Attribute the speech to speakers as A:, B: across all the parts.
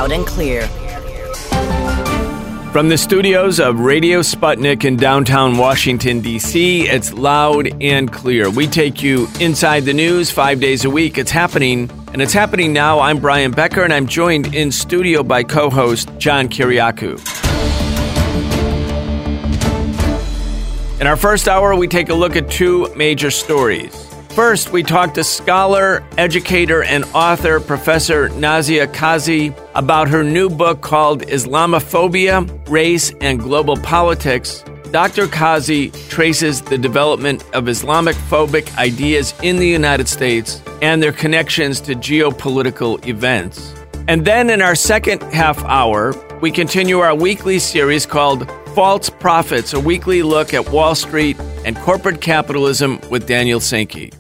A: Loud and clear.
B: From the studios of Radio Sputnik in downtown Washington, D.C., it's Loud and Clear. We take you inside the news 5 days a week. It's happening, and it's happening now. I'm Brian Becker, and I'm joined in studio by co-host John Kiriakou. In our first hour, we take a look at two major stories. First, we talk to scholar, educator, and author Professor Nazia Kazi about her new book called Islamophobia, Race, and Global Politics. Dr. Kazi traces the development of Islamic-phobic ideas in the United States and their connections to geopolitical events. And then in our second half hour, we continue our weekly series called False Prophets, a weekly look at Wall Street and corporate capitalism with Daniel Sankey.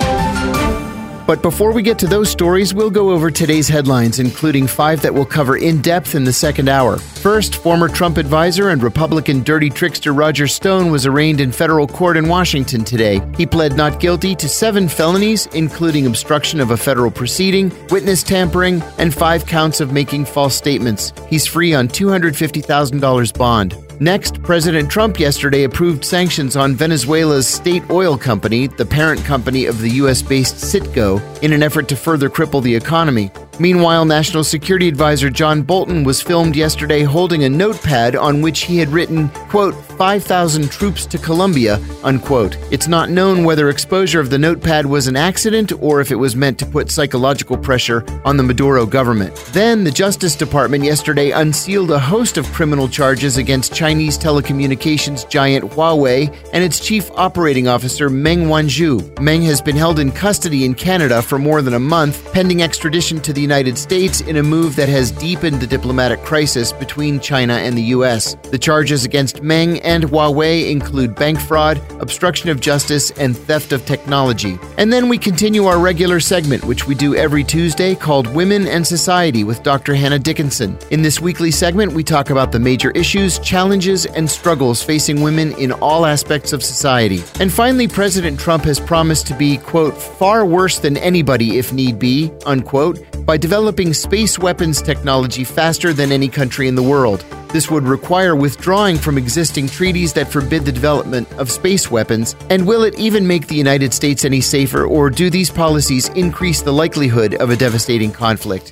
C: But before we get to those stories, we'll go over today's headlines, including 5 that we'll cover in depth in the second hour. First, former Trump advisor and Republican dirty trickster Roger Stone was arraigned in federal court in Washington today. He pled not guilty to 7 felonies, including obstruction of a federal proceeding, witness tampering, and 5 counts of making false statements. He's free on $250,000 bond. Next, President Trump yesterday approved sanctions on Venezuela's state oil company, the parent company of the U.S.-based Citgo, in an effort to further cripple the economy. Meanwhile, National Security Advisor John Bolton was filmed yesterday holding a notepad on which he had written, quote, 5,000 troops to Colombia, unquote. It's not known whether exposure of the notepad was an accident or if it was meant to put psychological pressure on the Maduro government. Then, the Justice Department yesterday unsealed a host of criminal charges against Chinese telecommunications giant Huawei and its chief operating officer Meng Wanzhou. Meng has been held in custody in Canada for more than a month, pending extradition to the United States in a move that has deepened the diplomatic crisis between China and the U.S. The charges against Meng and Huawei include bank fraud, obstruction of justice, and theft of technology. And then we continue our regular segment, which we do every Tuesday, called Women and Society with Dr. Hannah Dickinson. In this weekly segment, we talk about the major issues, challenges, and struggles facing women in all aspects of society. And finally, President Trump has promised to be, quote, far worse than anybody if need be, unquote, by developing space weapons technology faster than any country in the world. This would require withdrawing from existing treaties that forbid the development of space weapons, and will it even make the United States any safer, or do these policies increase the likelihood of a devastating conflict?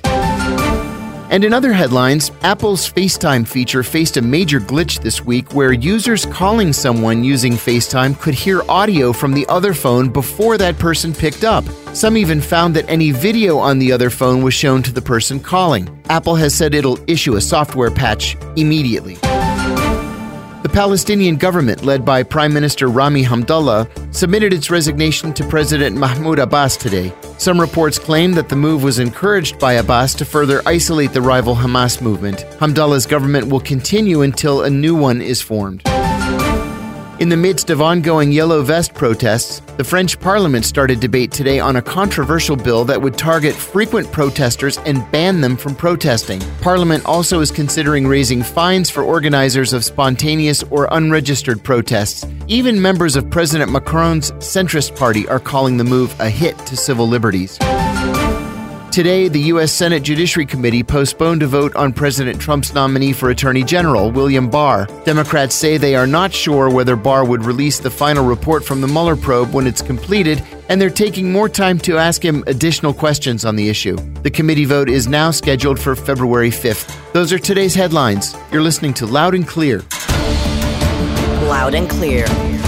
C: And in other headlines, Apple's FaceTime feature faced a major glitch this week where users calling someone using FaceTime could hear audio from the other phone before that person picked up. Some even found that any video on the other phone was shown to the person calling. Apple has said it'll issue a software patch immediately. The Palestinian government, led by Prime Minister Rami Hamdallah, submitted its resignation to President Mahmoud Abbas today. Some reports claim that the move was encouraged by Abbas to further isolate the rival Hamas movement. Hamdallah's government will continue until a new one is formed. In the midst of ongoing Yellow Vest protests, the French Parliament started debate today on a controversial bill that would target frequent protesters and ban them from protesting. Parliament also is considering raising fines for organizers of spontaneous or unregistered protests. Even members of President Macron's centrist party are calling the move a hit to civil liberties. Today, the U.S. Senate Judiciary Committee postponed a vote on President Trump's nominee for Attorney General, William Barr. Democrats say they are not sure whether Barr would release the final report from the Mueller probe when it's completed, and they're taking more time to ask him additional questions on the issue. The committee vote is now scheduled for February 5th. Those are today's headlines. You're listening to Loud and Clear.
A: Loud and Clear.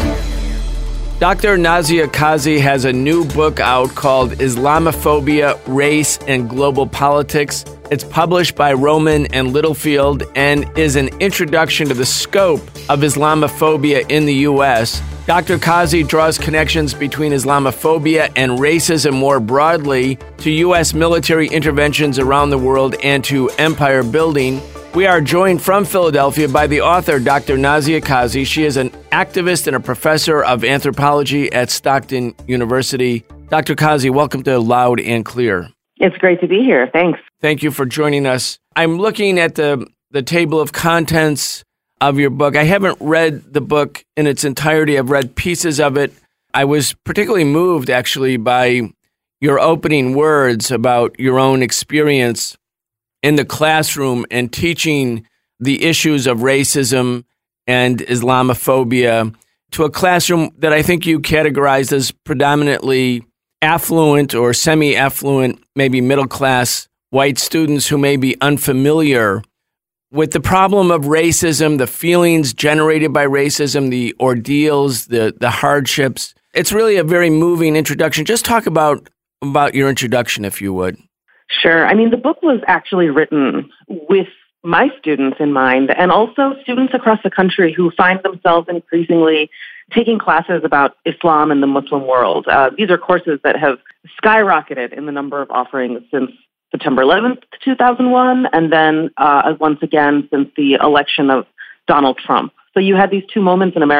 B: Dr. Nazia Kazi has a new book out called Islamophobia, Race, and Global Politics. It's published by Rowman and Littlefield and is an introduction to the scope of Islamophobia in the U.S. Dr. Kazi draws connections between Islamophobia and racism more broadly to U.S. military interventions around the world and to empire building. We are joined from Philadelphia by the author, Dr. Nazia Kazi. She is an activist and a professor of anthropology at Stockton University. Dr. Kazi, welcome to Loud and Clear.
D: It's great to be here. Thanks.
B: Thank you for joining us. I'm looking at the table of contents of your book. I haven't read the book in its entirety. I've read pieces of it. I was particularly moved, actually, by your opening words about your own experience in the classroom and teaching the issues of racism and Islamophobia to a classroom that I think you categorized as predominantly affluent or semi-affluent, maybe middle-class white students who may be unfamiliar with the problem of racism, the feelings generated by racism, the ordeals, the hardships. It's really a very moving introduction. Just talk about your introduction, if you would.
D: Sure. I mean, the book was actually written with my students in mind, and also students across the country who find themselves increasingly taking classes about Islam and the Muslim world. These are courses that have skyrocketed in the number of offerings since September 11th, 2001, and then once again since the election of Donald Trump. So you had these two moments in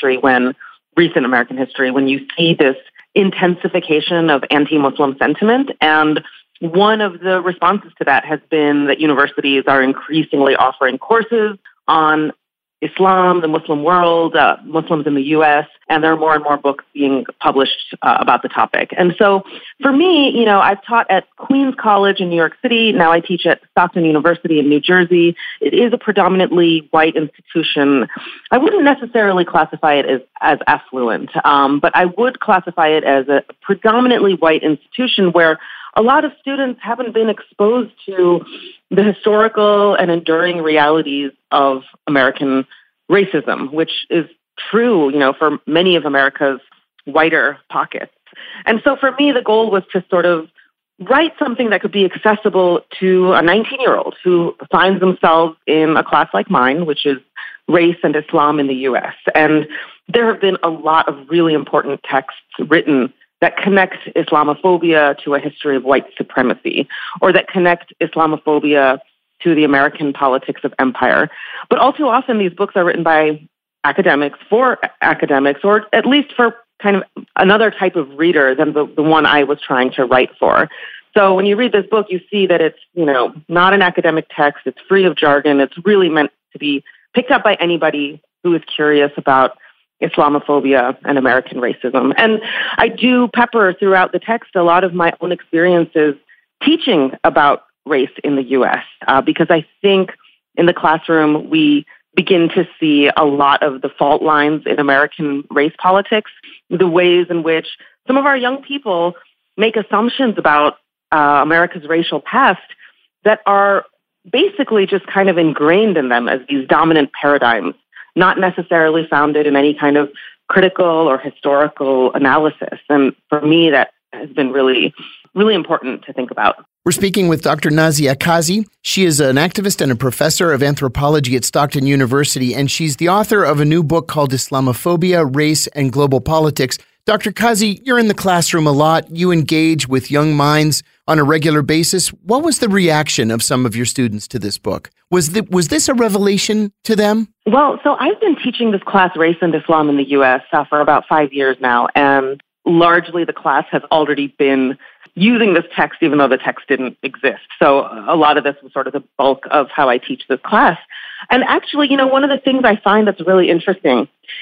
D: recent American history, when you see this intensification of anti-Muslim sentiment, and one of the responses to that has been that universities are increasingly offering courses on Islam, the Muslim world, Muslims in the U.S., and there are more and more books being published about the topic. And so for me, I've taught at Queens College in New York City. Now I teach at Stockton University in New Jersey. It is a predominantly white institution. I wouldn't necessarily classify it as affluent, but I would classify it as a predominantly white institution where a lot of students haven't been exposed to the historical and enduring realities of American racism, which is true, for many of America's whiter pockets. And so for me, the goal was to sort of write something that could be accessible to a 19-year-old who finds themselves in a class like mine, which is race and Islam in the U.S. And there have been a lot of really important texts written that connect Islamophobia to a history of white supremacy, or that connect Islamophobia to the American politics of empire. But all too often, these books are written by academics, for academics, or at least for kind of another type of reader than the one I was trying to write for. So when you read this book, you see that it's, not an academic text, it's free of jargon, it's really meant to be picked up by anybody who is curious about Islamophobia and American racism. And I do pepper throughout the text a lot of my own experiences teaching about race in the U.S., because I think in the classroom we begin to see a lot of the fault lines in American race politics, the ways in which some of our young people make assumptions about America's racial past that are basically just kind of ingrained in them as these dominant paradigms, not necessarily founded in any kind of critical or historical analysis. And for me, that has been really, really important to think about.
C: We're speaking with Dr. Nazia Kazi. She is an activist and a professor of anthropology at Stockton University, and she's the author of a new book called Islamophobia, Race, and Global Politics. Dr. Kazi, you're in the classroom a lot. You engage with young minds on a regular basis. What was the reaction of some of your students to this book? Was this a revelation to them?
D: Well, so I've been teaching this class, Race and Islam in the U.S., for about 5 years now, and largely the class has already been using this text, even though the text didn't exist. So a lot of this was sort of the bulk of how I teach this class. And actually, one of the things I find that's really interesting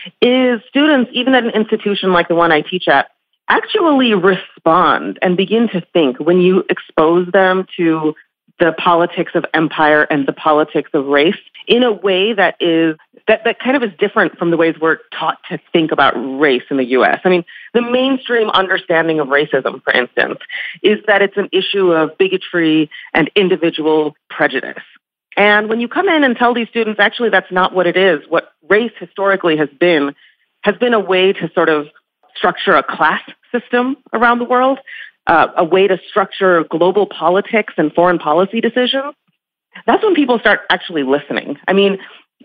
D: is students, even at an institution like the one I teach at, actually respond and begin to think when you expose them to the politics of empire and the politics of race in a way that kind of is different from the ways we're taught to think about race in the U.S. I mean, the mainstream understanding of racism, for instance, is that it's an issue of bigotry and individual prejudice. And when you come in and tell these students, actually, that's not what it is. What race historically has been a way to sort of structure a class system around the world, a way to structure global politics and foreign policy decisions. That's when people start actually listening. I mean,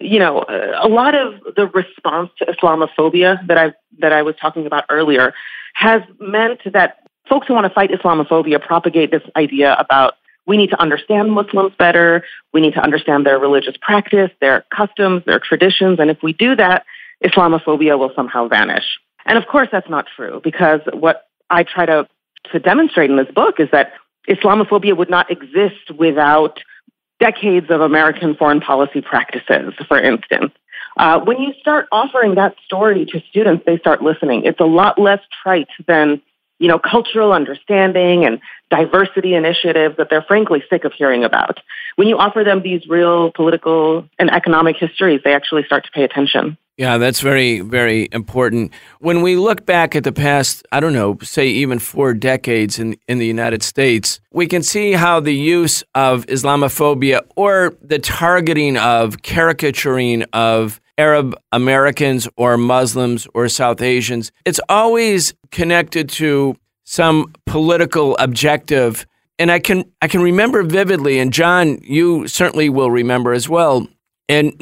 D: a lot of the response to Islamophobia that I was talking about earlier has meant that folks who want to fight Islamophobia propagate this idea about we need to understand Muslims better, we need to understand their religious practice, their customs, their traditions, and if we do that, Islamophobia will somehow vanish. And of course that's not true, because what I try to demonstrate in this book is that Islamophobia would not exist without decades of American foreign policy practices, for instance. When you start offering that story to students, they start listening. It's a lot less trite than cultural understanding and diversity initiatives that they're frankly sick of hearing about. When you offer them these real political and economic histories, they actually start to pay attention.
B: Yeah, that's very, very important. When we look back at the past, I don't know, say even 4 decades in the United States, we can see how the use of Islamophobia or the targeting of caricaturing of Arab Americans or Muslims or South Asians, it's always connected to some political objective. And I can remember vividly, and John, you certainly will remember as well, in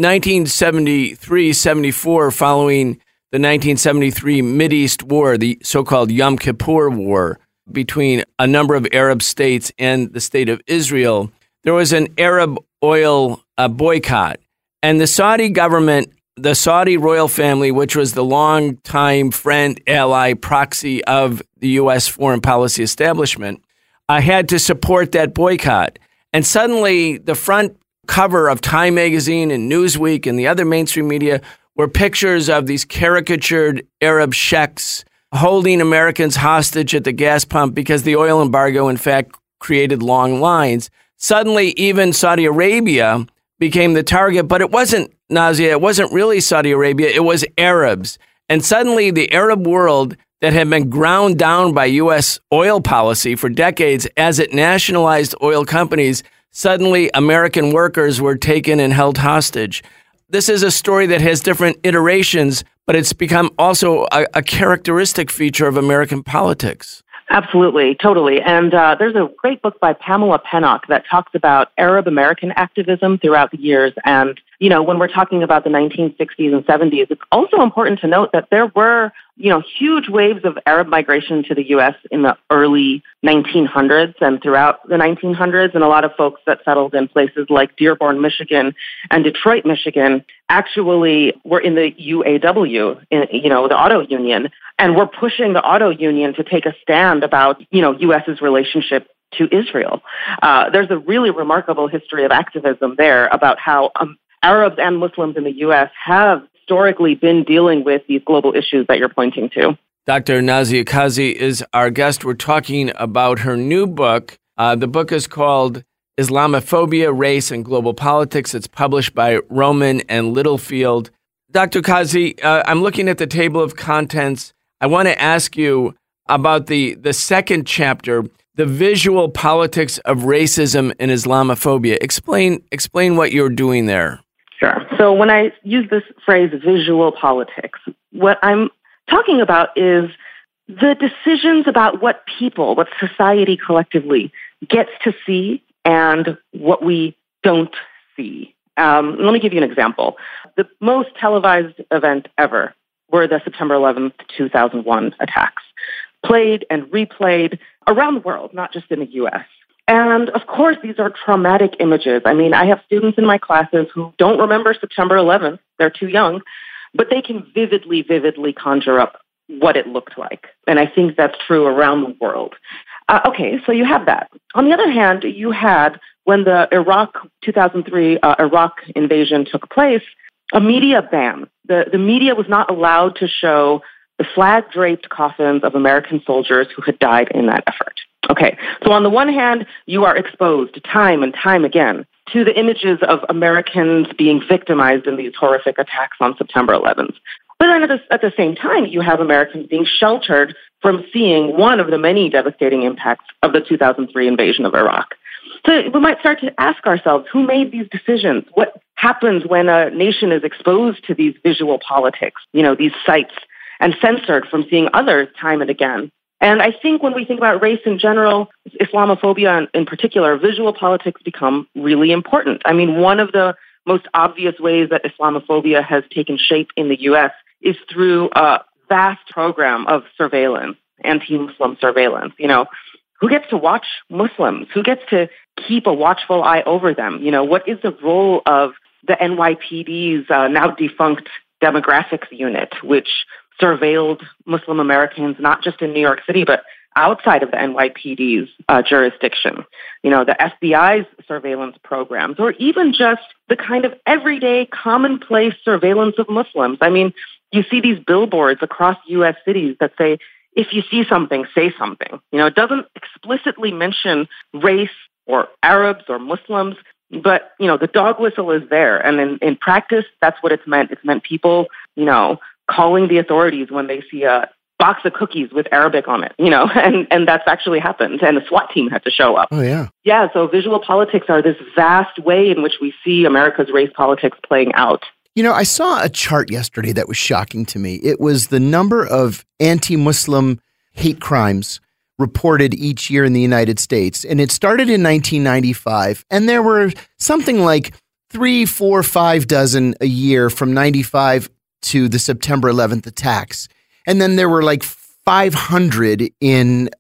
B: 1973-74, following the 1973 Mideast War, the so-called Yom Kippur War between a number of Arab states and the state of Israel, there was an Arab oil boycott. And the Saudi government, the Saudi royal family, which was the longtime friend, ally, proxy of the U.S. foreign policy establishment, had to support that boycott. And suddenly the front cover of Time magazine and Newsweek and the other mainstream media were pictures of these caricatured Arab sheikhs holding Americans hostage at the gas pump because the oil embargo, in fact, created long lines. Suddenly, even Saudi Arabia became the target, but it wasn't, Nazia, it wasn't really Saudi Arabia, it was Arabs. And suddenly the Arab world that had been ground down by U.S. oil policy for decades as it nationalized oil companies, suddenly American workers were taken and held hostage. This is a story that has different iterations, but it's become also a characteristic feature of American politics.
D: Absolutely, totally. And there's a great book by Pamela Pennock that talks about Arab American activism throughout the years. And, when we're talking about the 1960s and 70s, it's also important to note that there were, huge waves of Arab migration to the U.S. in the early 1900s and throughout the 1900s. And a lot of folks that settled in places like Dearborn, Michigan and Detroit, Michigan actually were in the UAW, the auto union. And we're pushing the auto union to take a stand about, U.S.'s relationship to Israel. There's a really remarkable history of activism there about how Arabs and Muslims in the U.S. have historically been dealing with these global issues that you're pointing to.
B: Dr. Nazia Kazi is our guest. We're talking about her new book. The book is called Islamophobia, Race, and Global Politics. It's published by Rowman and Littlefield. Dr. Kazi, I'm looking at the table of contents. I want to ask you about the second chapter, the visual politics of racism and Islamophobia. Explain what you're doing there.
D: Sure. So when I use this phrase, visual politics, what I'm talking about is the decisions about what society collectively gets to see and what we don't see. Let me give you an example. The most televised event ever were the September 11th, 2001 attacks, played and replayed around the world, not just in the U.S. And of course, these are traumatic images. I mean, I have students in my classes who don't remember September 11th. They're too young, but they can vividly conjure up what it looked like. And I think that's true around the world. Okay, so you have that. On the other hand, you had, when the 2003 Iraq invasion took place, a media ban. The media was not allowed to show the flag-draped coffins of American soldiers who had died in that effort. Okay, so on the one hand, you are exposed time and time again to the images of Americans being victimized in these horrific attacks on September 11th. But then at the same time, you have Americans being sheltered from seeing one of the many devastating impacts of the 2003 invasion of Iraq. So we might start to ask ourselves, who made these decisions? What happens when a nation is exposed to these visual politics, these sites, and censored from seeing others time and again? And I think when we think about race in general, Islamophobia in particular, visual politics become really important. I mean, one of the most obvious ways that Islamophobia has taken shape in the U.S. is through a vast program of surveillance, anti-Muslim surveillance. Who gets to watch Muslims? Who gets to keep a watchful eye over them? What is the role of the NYPD's now defunct demographics unit, which surveilled Muslim Americans, not just in New York City, but outside of the NYPD's jurisdiction? The FBI's surveillance programs, or even just the kind of everyday commonplace surveillance of Muslims. I mean, you see these billboards across U.S. cities that say, if you see something, say something. It doesn't explicitly mention race or Arabs or Muslims, but, the dog whistle is there. And in practice, that's what it's meant. It's meant people, calling the authorities when they see a box of cookies with Arabic on it, and that's actually happened. And the SWAT team had to show up.
C: Oh, yeah.
D: Yeah, so visual politics are this vast way in which we see America's race politics playing out.
C: I saw a chart yesterday that was shocking to me. It was the number of anti-Muslim hate crimes reported each year in the United States. And it started in 1995. And there were something like 3, 4, 5 dozen a year from 95 to the September 11th attacks. And then there were like 500 in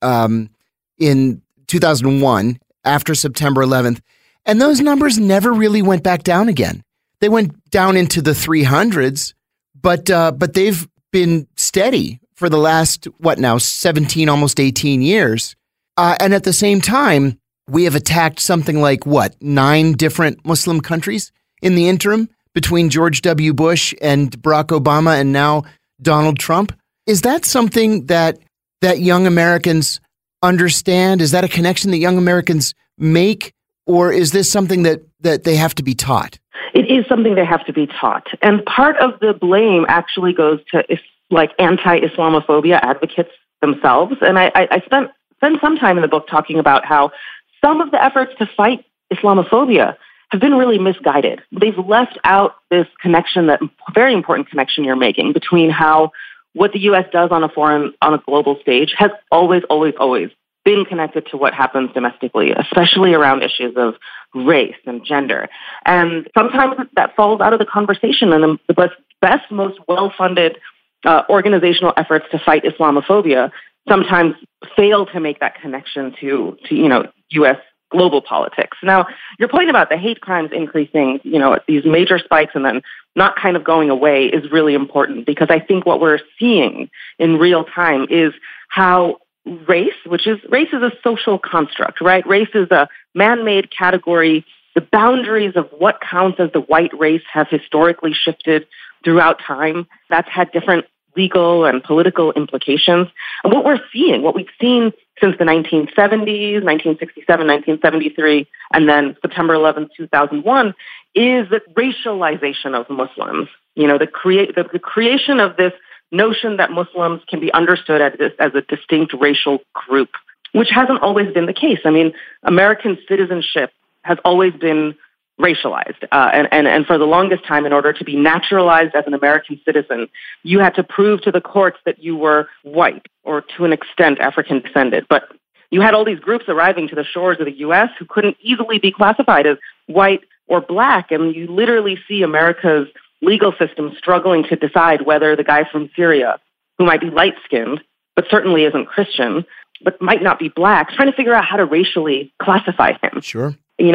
C: 2001 after September 11th. And those numbers never really went back down again. They went down into the 300s, but they've been steady for the last, 17, almost 18 years. And at the same time, we have attacked something like, 9 different Muslim countries in the interim between George W. Bush and Barack Obama and now Donald Trump. Is that something that young Americans understand? Is that a connection that young Americans make? Or is this something that they have to be taught?
D: It is something they have to be taught. And part of the blame actually goes to anti-Islamophobia advocates themselves. And I spent some time in the book talking about how some of the efforts to fight Islamophobia have been really misguided. They've left out this connection, that very important connection you're making between how what the U.S. does on a global stage has always been connected to what happens domestically, especially around issues of race and gender. And sometimes that falls out of the conversation, and the best, most well-funded organizational efforts to fight Islamophobia sometimes fail to make that connection to U.S. global politics. Now, your point about the hate crimes increasing, these major spikes and then not kind of going away is really important, because I think what we're seeing in real time is how race is a social construct, right? Race is a man-made category. The boundaries of what counts as the white race have historically shifted throughout time. That's had different legal and political implications. And what we've seen since the 1970s, 1967, 1973, and then September 11th, 2001, is the racialization of Muslims. The creation of this notion that Muslims can be understood as a distinct racial group, which hasn't always been the case. I mean, American citizenship has always been racialized. And for the longest time, in order to be naturalized as an American citizen, you had to prove to the courts that you were white or to an extent African descended. But you had all these groups arriving to the shores of the U.S. who couldn't easily be classified as white or black. And you literally see America's legal system struggling to decide whether the guy from Syria, who might be light-skinned, but certainly isn't Christian, but might not be black, trying to figure out how to racially classify him.
C: Sure.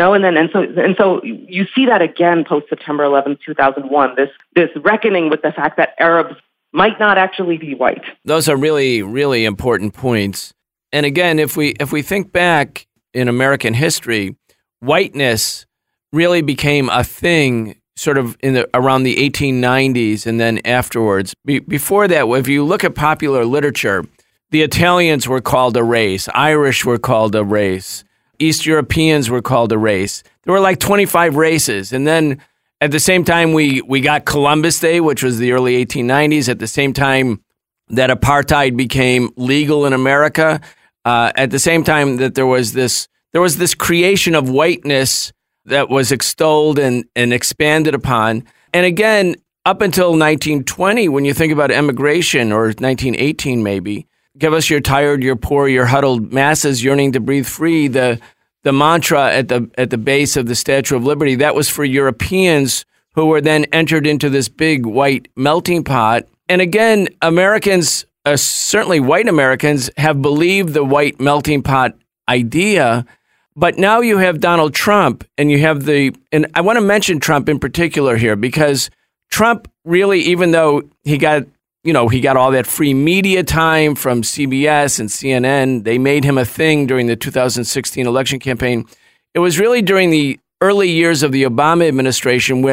D: And so you see that again post September 11th, 2001. This reckoning with the fact that Arabs might not actually be white.
B: Those are really, really important points. And again, if we think back in American history, whiteness really became a thing sort of around the 1890s and then afterwards. Before that, if you look at popular literature, the Italians were called a race, Irish were called a race, East Europeans were called a race. There were like 25 races. And then at the same time, we got Columbus Day, which was the early 1890s, at the same time that apartheid became legal in America, at the same time that there was this creation of whiteness that was extolled and expanded upon. And again, up until 1920, when you think about immigration, or 1918 maybe, give us your tired, your poor, your huddled masses yearning to breathe free, the mantra at the base of the Statue of Liberty, that was for Europeans who were then entered into this big white melting pot. And again, Americans, certainly white Americans, have believed the white melting pot idea. But now you have Donald Trump, and you have and I want to mention Trump in particular here, because Trump really, even though he got all that free media time from CBS and CNN, they made him a thing during the 2016 election campaign. It was really during the early years of the Obama administration when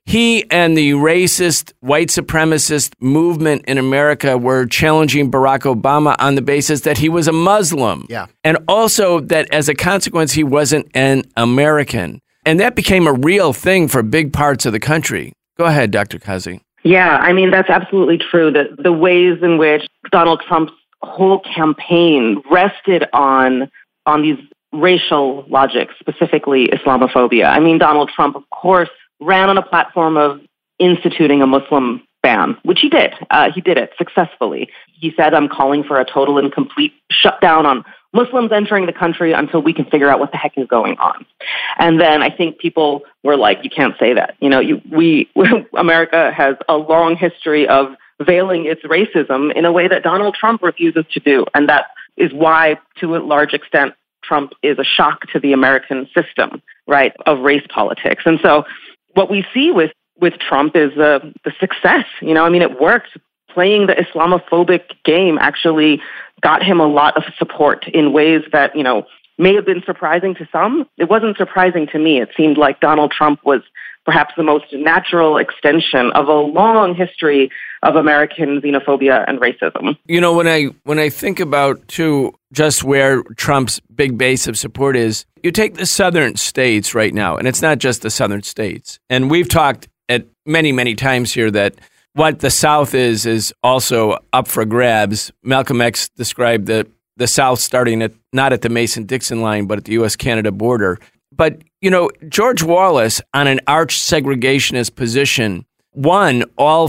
B: he and the racist, white supremacist movement in America were challenging Barack Obama on the basis that he was a Muslim.
C: Yeah.
B: And also that as a consequence, he wasn't an American. And that became a real thing for big parts of the country. Go ahead, Dr. Kazi.
D: Yeah, I mean, that's absolutely true. The ways in which Donald Trump's whole campaign rested on these racial logics, specifically Islamophobia. I mean, Donald Trump, of course, ran on a platform of instituting a Muslim ban, which he did. He did it successfully. He said, I'm calling for a total and complete shutdown on Muslims entering the country until we can figure out what the heck is going on. And then I think people were like, you can't say that. You know, America has a long history of veiling its racism in a way that Donald Trump refuses to do. And that is why, to a large extent, Trump is a shock to the American system, right, of race politics. And so what we see with Trump is the success. You know, I mean, it worked. Playing the Islamophobic game actually got him a lot of support in ways that, you know, may have been surprising to some. It wasn't surprising to me. It seemed like Donald Trump was perhaps the most natural extension of a long history of American xenophobia and racism.
B: You know, when I think about, too, just where Trump's big base of support is, you take the southern states right now, and it's not just the southern states. And we've talked at many, many times here that what the South is also up for grabs. Malcolm X described the South starting not at the Mason-Dixon line, but at the U.S.-Canada border. But, you know, George Wallace, on an arch segregationist position, won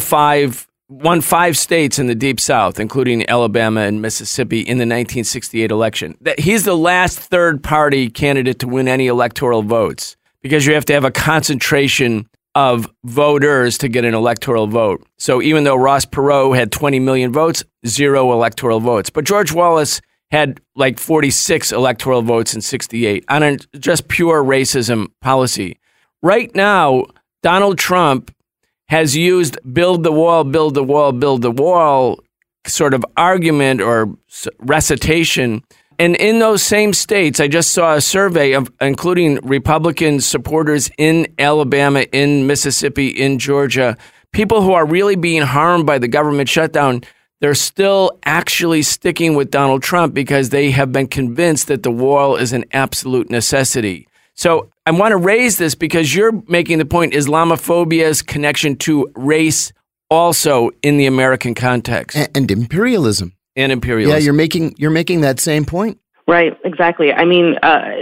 B: five states in the Deep South, including Alabama and Mississippi, in the 1968 election. He's the last third-party candidate to win any electoral votes because you have to have a concentration of voters to get an electoral vote. So even though Ross Perot had 20 million votes, 0 electoral votes. But George Wallace had like 46 electoral votes in 68 on a just pure racism policy. Right now, Donald Trump has used build the wall, build the wall, build the wall sort of argument or recitation. And in those same states, I just saw a survey of including Republican supporters in Alabama, in Mississippi, in Georgia, people who are really being harmed by the government shutdown. They're still actually sticking with Donald Trump because they have been convinced that the wall is an absolute necessity. So I want to raise this because you're making the point Islamophobia's connection to race also in the American context.
C: And imperialism.
B: And imperialism.
C: Yeah, you're making that same point.
D: Right, exactly. I mean,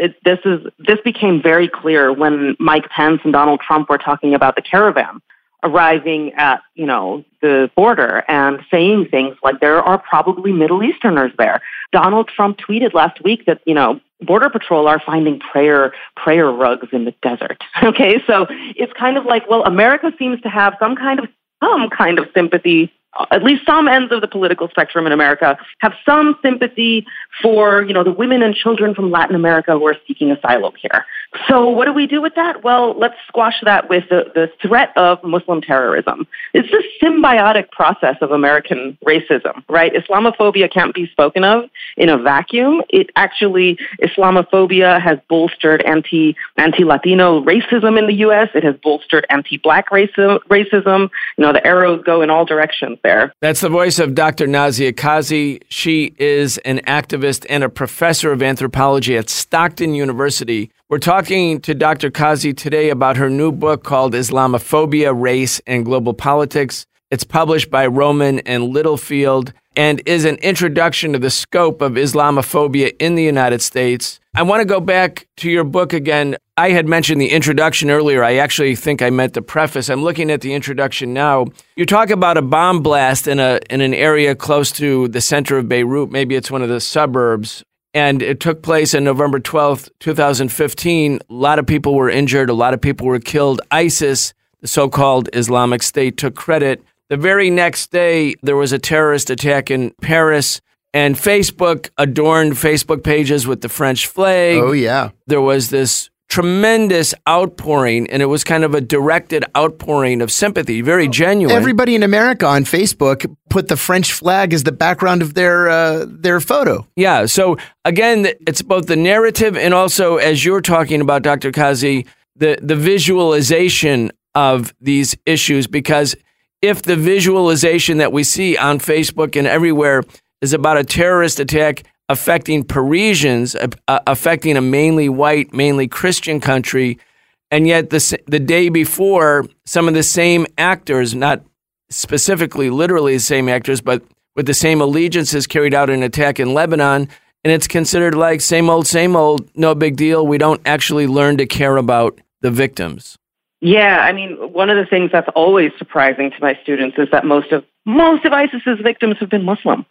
D: this became very clear when Mike Pence and Donald Trump were talking about the caravan arriving at, you know, the border and saying things like there are probably Middle Easterners there. Donald Trump tweeted last week that, you know, Border Patrol are finding prayer rugs in the desert. Okay, so it's kind of like, well, America seems to have some kind of sympathy. At least some ends of the political spectrum in America have some sympathy for, you know, the women and children from Latin America who are seeking asylum here. So what do we do with that? Well, let's squash that with the threat of Muslim terrorism. It's this symbiotic process of American racism, right? Islamophobia can't be spoken of in a vacuum. Islamophobia has bolstered anti-Latino racism in the U.S. It has bolstered anti-Black racism. You know, the arrows go in all directions there.
B: That's the voice of Dr. Nazia Kazi. She is an activist and a professor of anthropology at Stockton University. We're talking to Dr. Kazi today about her new book called Islamophobia, Race, and Global Politics. It's published by Rowman and Littlefield and is an introduction to the scope of Islamophobia in the United States. I want to go back to your book again. I had mentioned the introduction earlier. I actually think I meant the preface. I'm looking at the introduction now. You talk about a bomb blast in an area close to the center of Beirut. Maybe it's one of the suburbs. And it took place on November 12th, 2015. A lot of people were injured. A lot of people were killed. ISIS, the so-called Islamic State, took credit. The very next day, there was a terrorist attack in Paris, and Facebook adorned Facebook pages with the French flag.
C: Oh, yeah.
B: There was this tremendous outpouring, and it was kind of a directed outpouring of sympathy, very genuine.
C: Everybody in America on Facebook put the French flag as the background of their photo.
B: Yeah, so again, it's both the narrative and also, as you're talking about, Dr. Kazi, the visualization of these issues, because if the visualization that we see on Facebook and everywhere is about a terrorist attack affecting Parisians, affecting a mainly white, mainly Christian country, and yet the day before, some of the same actors, not specifically literally the same actors, but with the same allegiances, carried out an attack in Lebanon, and it's considered like same old, no big deal. We don't actually learn to care about the victims.
D: Yeah, I mean, one of the things that's always surprising to my students is that most of ISIS's victims have been Muslim.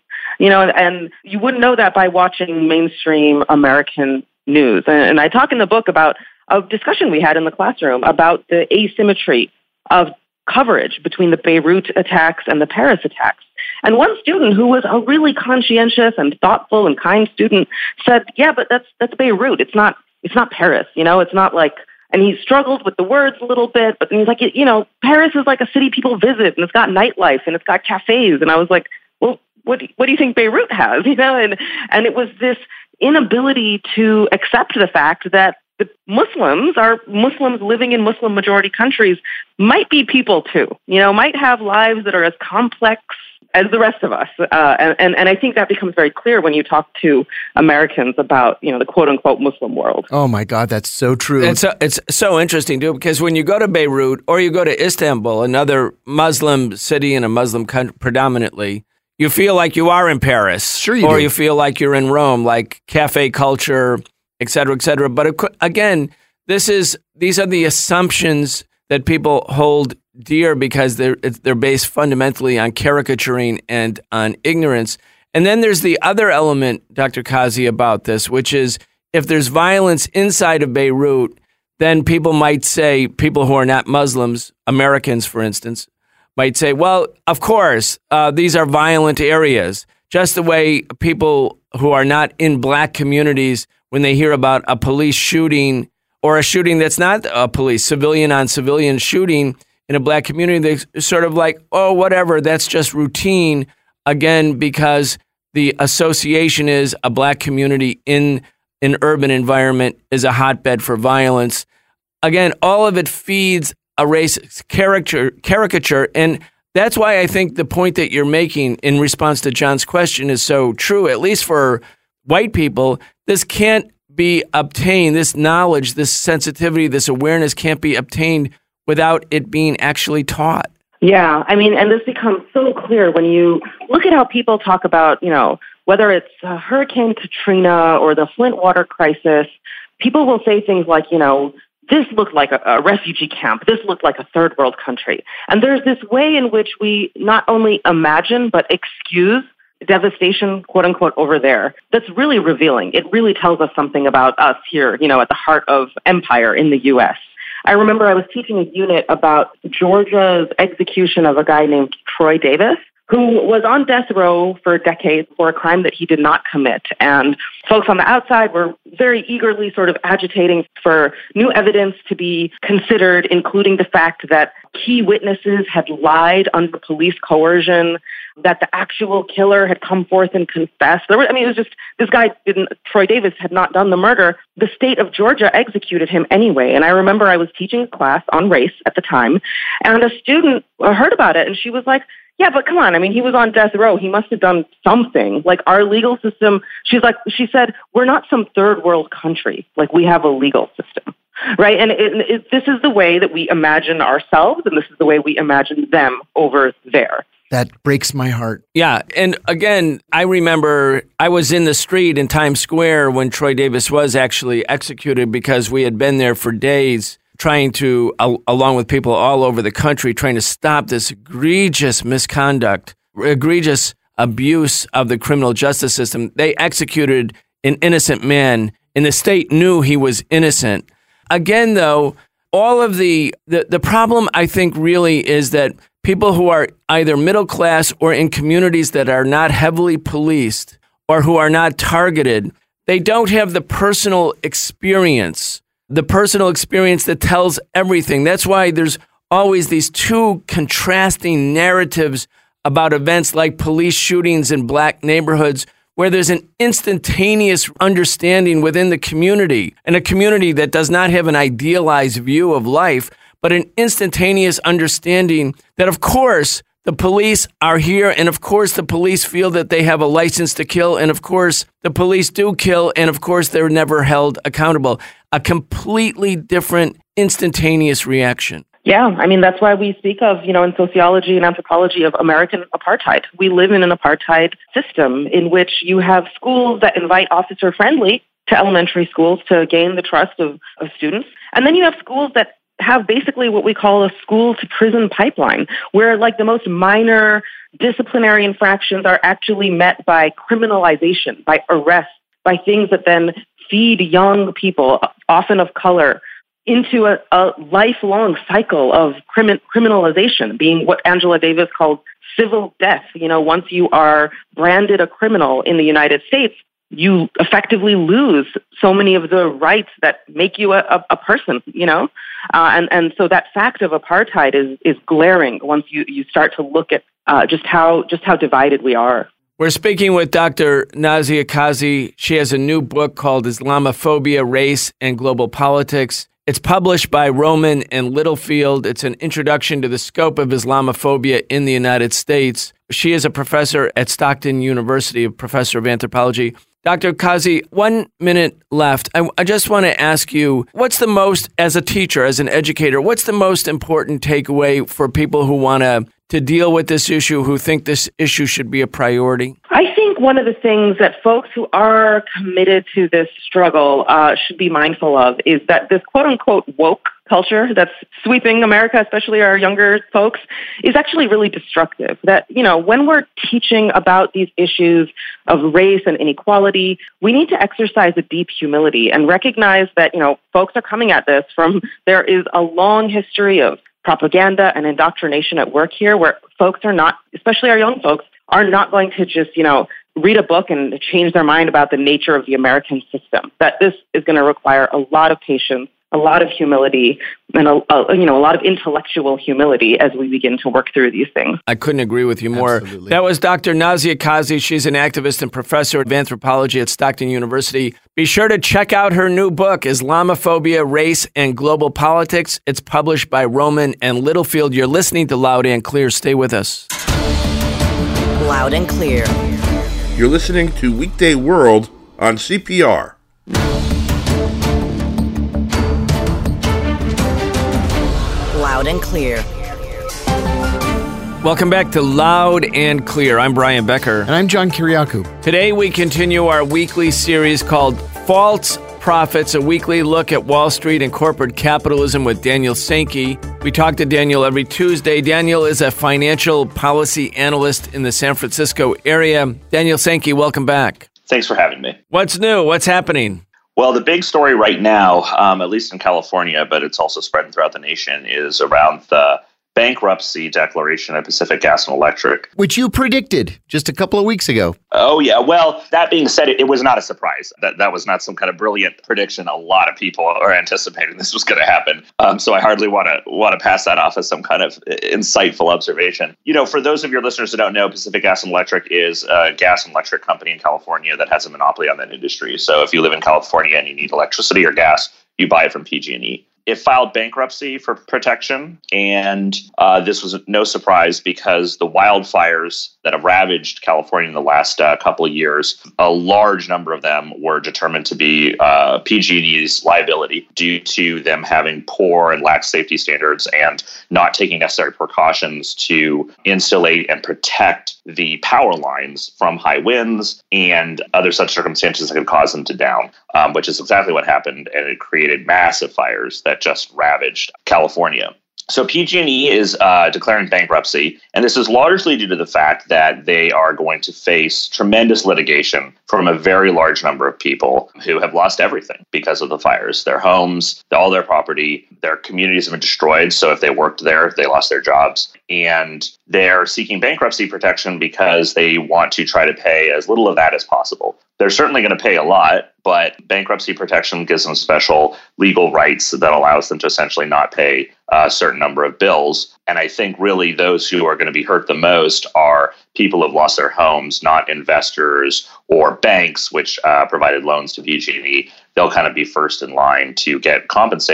D: And you wouldn't know that by watching mainstream American news. And I talk in the book about a discussion we had in the classroom about the asymmetry of coverage between the Beirut attacks and the Paris attacks. And one student who was a really conscientious and thoughtful and kind student said, "Yeah, but that's Beirut. It's not Paris. It's not like." And he struggled with the words a little bit, but he's like, Paris is like a city people visit, and it's got nightlife and it's got cafes. And I was like, well, what do you think Beirut has? And it was this inability to accept the fact that the Muslims living in Muslim majority countries might be people too, might have lives that are as complex as the rest of us. And I think that becomes very clear when you talk to Americans about, the quote unquote Muslim world.
C: Oh my God, that's so true.
B: It's so interesting, too, because when you go to Beirut or you go to Istanbul, another Muslim city in a Muslim country predominantly, you feel like you are in Paris.
C: Sure you
B: or
C: do.
B: you feel like you're in Rome, like cafe culture, et cetera, et cetera. But again, these are the assumptions that people hold dear because they're based fundamentally on caricaturing and on ignorance. And then there's the other element, Dr. Kazi, about this, which is if there's violence inside of Beirut, then people might say, people who are not Muslims, Americans, for instance, might say, well, of course, these are violent areas. Just the way people who are not in black communities, when they hear about a police shooting or a shooting that's not a police, civilian on civilian shooting in a black community, they sort of like, oh, whatever, that's just routine. Again, because the association is a black community in an urban environment is a hotbed for violence. Again, all of it feeds a race caricature. And that's why I think the point that you're making in response to John's question is so true, at least for white people. This can't be obtained, this knowledge, this sensitivity, this awareness can't be obtained without it being actually taught.
D: Yeah, I mean, and this becomes so clear when you look at how people talk about, whether it's Hurricane Katrina or the Flint water crisis, people will say things like, this looked like a refugee camp. This looked like a third world country. And there's this way in which we not only imagine, but excuse devastation, quote unquote, over there. That's really revealing. It really tells us something about us here, at the heart of empire in the U.S. I remember I was teaching a unit about Georgia's execution of a guy named Troy Davis, who was on death row for decades for a crime that he did not commit. And folks on the outside were very eagerly sort of agitating for new evidence to be considered, including the fact that key witnesses had lied under police coercion, that the actual killer had come forth and confessed. It was just, Troy Davis had not done the murder. The state of Georgia executed him anyway. And I remember I was teaching a class on race at the time, and a student heard about it, and she was like, yeah, but come on. I mean, he was on death row. He must have done something. Like our legal system, she said, we're not some third world country. Like we have a legal system, right? And this is the way that we imagine ourselves, and this is the way we imagine them over there.
C: That breaks my heart.
B: Yeah. And again, I remember I was in the street in Times Square when Troy Davis was actually executed because we had been there for days trying to, along with people all over the country, trying to stop this egregious misconduct, egregious abuse of the criminal justice system. They executed an innocent man, and the state knew he was innocent. Again, though, all of the problem, I think, really is that people who are either middle class or in communities that are not heavily policed or who are not targeted, they don't have the personal experience that tells everything. That's why there's always these two contrasting narratives about events like police shootings in black neighborhoods, where there's an instantaneous understanding within the community, and a community that does not have an idealized view of life, but an instantaneous understanding that, of course, the police are here, and of course the police feel that they have a license to kill, and of course the police do kill, and of course they're never held accountable. A completely different, instantaneous reaction.
D: Yeah, I mean, that's why we speak of, in sociology and anthropology of American apartheid. We live in an apartheid system in which you have schools that invite officer-friendly to elementary schools to gain the trust of students. And then you have schools that have basically what we call a school-to-prison pipeline, where like the most minor disciplinary infractions are actually met by criminalization, by arrest, by things that then feed young people, often of color, into a lifelong cycle of criminalization, being what Angela Davis called civil death. Once you are branded a criminal in the United States, you effectively lose so many of the rights that make you a person, and so that fact of apartheid is glaring once you start to look at just how divided we are.
B: We're speaking with Dr. Nazia Kazi. She has a new book called Islamophobia, Race, and Global Politics. It's published by Rowman and Littlefield. It's an introduction to the scope of Islamophobia in the United States. She is a professor at Stockton University, a professor of anthropology. Dr. Kazi, 1 minute left. I just want to ask you, what's the most, as a teacher, as an educator, what's the most important takeaway for people who want to deal with this issue, who think this issue should be a priority?
D: I think one of the things that folks who are committed to this struggle should be mindful of is that this quote-unquote woke culture that's sweeping America, especially our younger folks, is actually really destructive. That, when we're teaching about these issues of race and inequality, we need to exercise a deep humility and recognize that, folks are coming at this from, there is a long history of propaganda and indoctrination at work here where folks are not, especially our young folks, are not going to just, read a book and change their mind about the nature of the American system. That this is going to require a lot of patience, a lot of humility, and a lot of intellectual humility as we begin to work through these things.
B: I couldn't agree with you more.
C: Absolutely.
B: That was Dr. Nazia Kazi. She's an activist and professor of anthropology at Stockton University. Be sure to check out her new book, Islamophobia, Race, and Global Politics. It's published by Rowman and Littlefield. You're listening to Loud and Clear. Stay with us.
A: Loud and Clear.
E: You're listening to Weekday World on CPR.
A: Loud and Clear.
B: Welcome back to Loud and Clear. I'm Brian Becker.
C: And I'm John Kiriakou.
B: Today we continue our weekly series called False Prophets, a weekly look at Wall Street and corporate capitalism with Daniel Sankey. We talk to Daniel every Tuesday. Daniel is a financial policy analyst in the San Francisco area. Daniel Sankey, welcome back.
F: Thanks for having me.
B: What's new? What's happening?
F: Well, the big story right now, at least in California, but it's also spreading throughout the nation, is around the bankruptcy declaration of Pacific Gas and Electric.
C: Which you predicted just a couple of weeks ago.
F: Oh, yeah. Well, that being said, it was not a surprise. That was not some kind of brilliant prediction. A lot of people are anticipating this was going to happen. So I hardly want to pass that off as some kind of insightful observation. For those of your listeners who don't know, Pacific Gas and Electric is a gas and electric company in California that has a monopoly on that industry. So if you live in California and you need electricity or gas, you buy it from PG&E. It filed bankruptcy for protection, and this was no surprise because the wildfires that have ravaged California in the last couple of years, a large number of them were determined to be PG&E's liability due to them having poor and lax safety standards and not taking necessary precautions to insulate and protect the power lines from high winds and other such circumstances that could cause them to down, which is exactly what happened, and it created massive fires that just ravaged California. So PG&E is declaring bankruptcy, and this is largely due to the fact that they are going to face tremendous litigation from a very large number of people who have lost everything because of the fires. Their homes, all their property, their communities have been destroyed. So if they worked there, they lost their jobs. And they're seeking bankruptcy protection because they want to try to pay as little of that as possible. They're certainly going to pay a lot, but bankruptcy protection gives them special legal rights that allows them to essentially not pay a certain number of bills. And I think really those who are going to be hurt the most are people who have lost their homes, not investors or banks, which provided loans to PG&E. They'll kind of be first in line to get compensated.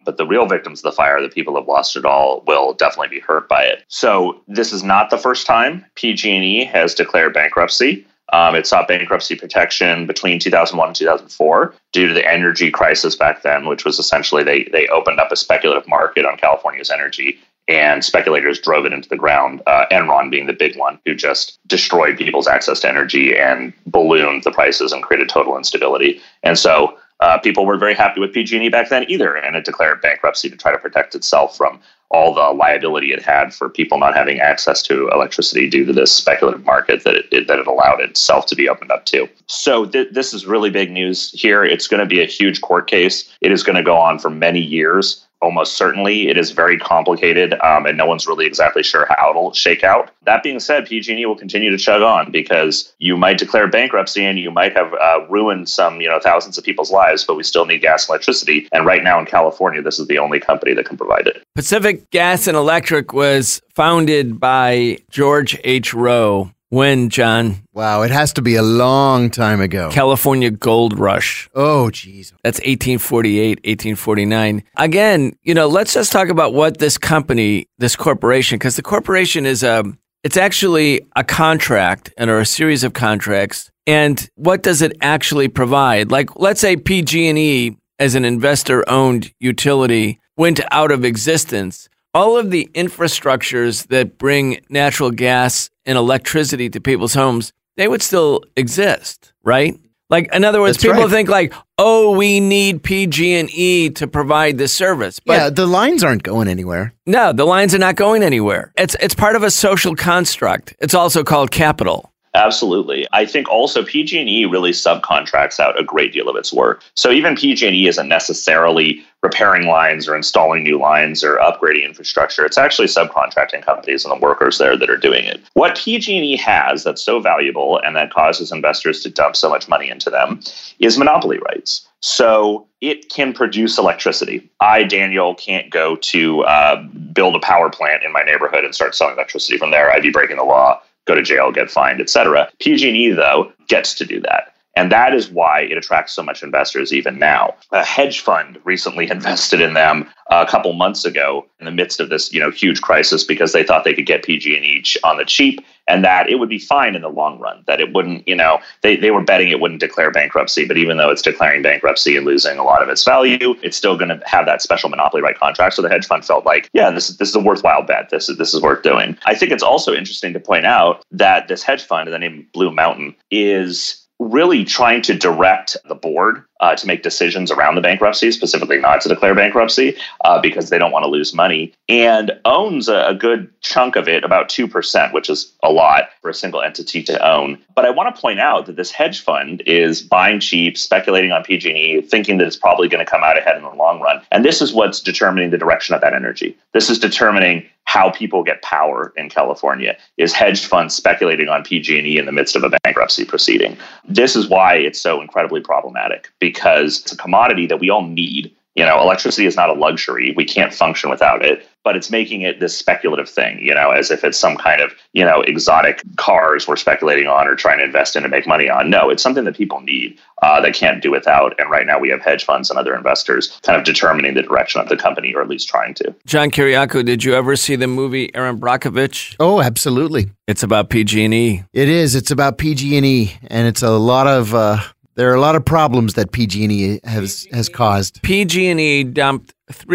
F: But the real victims of the fire, the people who have lost it all, will definitely be hurt by it. So this is not the first time PG&E has declared bankruptcy. It sought bankruptcy protection between 2001 and 2004 due to the energy crisis back then, which was essentially they opened up a speculative market on California's energy, and speculators drove it into the ground, Enron being the big one, who just destroyed people's access to energy and ballooned the prices and created total instability. And so people weren't very happy with PG&E back then either, and it declared bankruptcy to try to protect itself from all the liability it had for people not having access to electricity due to this speculative market that it allowed itself to be opened up to. So this is really big news here. It's going to be a huge court case. It is going to go on for many years. Almost certainly. It is very complicated, and no one's really exactly sure how it'll shake out. That being said, PG&E will continue to chug on because you might declare bankruptcy and you might have ruined some, thousands of people's lives, but we still need gas and electricity. And right now in California, this is the only company that can provide it.
B: Pacific Gas and Electric was founded by George H. Rowe. When, John?
C: Wow, it has to be a long time ago.
B: California Gold Rush.
C: Oh, geez.
B: That's 1848, 1849. Again, let's just talk about what this company, this corporation, because the corporation is it's actually a contract or a series of contracts. And what does it actually provide? Like, let's say PG&E, as an investor-owned utility, went out of existence. All of the infrastructures that bring natural gas and electricity to people's homes, they would still exist, right? Like, in other words, people think like, we need PG&E to provide this service. But
C: yeah, the lines aren't going anywhere.
B: No, the lines are not going anywhere. It's part of a social construct. It's also called capital.
F: Absolutely. I think also PG&E really subcontracts out a great deal of its work. So even PG&E isn't necessarily repairing lines or installing new lines or upgrading infrastructure. It's actually subcontracting companies and the workers there that are doing it. What PG&E has that's so valuable and that causes investors to dump so much money into them is monopoly rights. So it can produce electricity. I, Daniel, can't go to build a power plant in my neighborhood and start selling electricity from there. I'd be breaking the law, go to jail, get fined, etc. PG&E, though, gets to do that. And that is why it attracts so much investors even now. A hedge fund recently invested in them a couple months ago in the midst of this, huge crisis because they thought they could get PG&E on the cheap and that it would be fine in the long run, that it wouldn't, they were betting it wouldn't declare bankruptcy. But even though it's declaring bankruptcy and losing a lot of its value, it's still going to have that special monopoly right contract. So the hedge fund felt like, yeah, this is a worthwhile bet. This is worth doing. I think it's also interesting to point out that this hedge fund, the name Blue Mountain, is really trying to direct the board to make decisions around the bankruptcy, specifically not to declare bankruptcy, because they don't want to lose money, and owns a good chunk of it, about 2%, which is a lot for a single entity to own. But I want to point out that this hedge fund is buying cheap, speculating on PG&E, thinking that it's probably going to come out ahead in the long run. And this is what's determining the direction of that energy. This is determining how people get power in California, is hedge funds speculating on PG&E in the midst of a bankruptcy proceeding. This is why it's so incredibly problematic, because it's a commodity that we all need. Electricity is not a luxury. We can't function without it, but it's making it this speculative thing, as if it's some kind of, exotic cars we're speculating on or trying to invest in and make money on. No, it's something that people need, that can't do without. And right now we have hedge funds and other investors kind of determining the direction of the company, or at least trying to.
B: John Kiriakou, did you ever see the movie Erin Brockovich?
C: Oh, absolutely.
B: It's about PG&E.
C: It is. It's about PG&E, and it's a lot of... There are a lot of problems that PG&E has caused.
B: PG&E dumped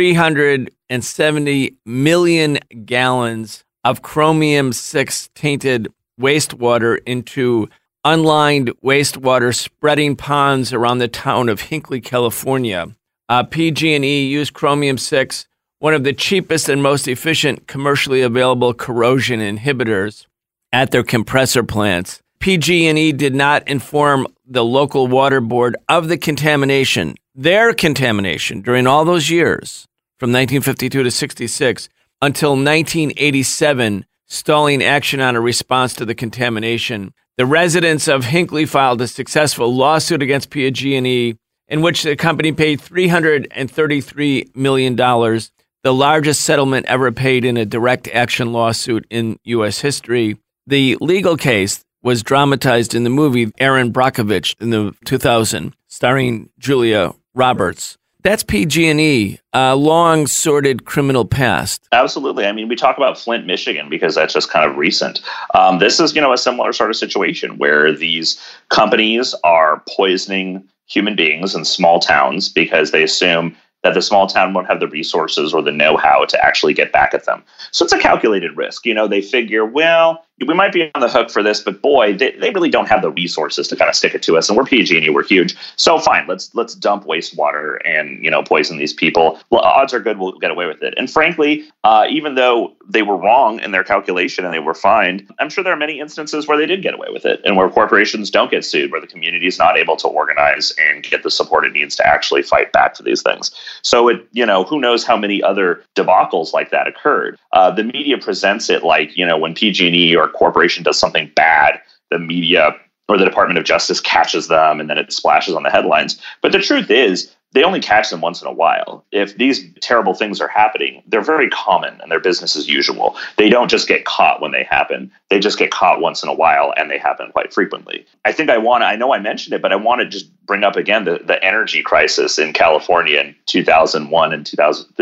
B: 370 million gallons of chromium-6 tainted wastewater into unlined wastewater spreading ponds around the town of Hinckley, California. PG&E used chromium-6, one of the cheapest and most efficient commercially available corrosion inhibitors, at their compressor plants. PG&E did not inform the local water board of the contamination, their contamination, during all those years, from 1952 to 66, until 1987, stalling action on a response to the contamination. The residents of Hinckley filed a successful lawsuit against PG&E, in which the company paid $333 million, the largest settlement ever paid in a direct action lawsuit in U.S. history. The legal case was dramatized in the movie Erin Brockovich in the 2000, starring Julia Roberts. That's PG&E, a long sordid criminal past.
F: Absolutely. I mean, we talk about Flint, Michigan, because that's just kind of recent. This is, a similar sort of situation where these companies are poisoning human beings in small towns because they assume that the small town won't have the resources or the know-how to actually get back at them. So it's a calculated risk. They figure, well, we might be on the hook for this, but boy, they really don't have the resources to kind of stick it to us. And we're PG&E, we're huge. So fine, let's dump wastewater and, poison these people. Well, odds are good we'll get away with it. And frankly, even though they were wrong in their calculation and they were fined, I'm sure there are many instances where they did get away with it and where corporations don't get sued, where the community is not able to organize and get the support it needs to actually fight back for these things. So who knows how many other debacles like that occurred. The media presents it like, when PG&E or corporation does something bad, the media or the Department of Justice catches them and then it splashes on the headlines. But the truth is, they only catch them once in a while. If these terrible things are happening, they're very common and they're business as usual. They don't just get caught when they happen. They just get caught once in a while, and they happen quite frequently. I think I know I mentioned it, but I want to just bring up again the energy crisis in California in 2001 and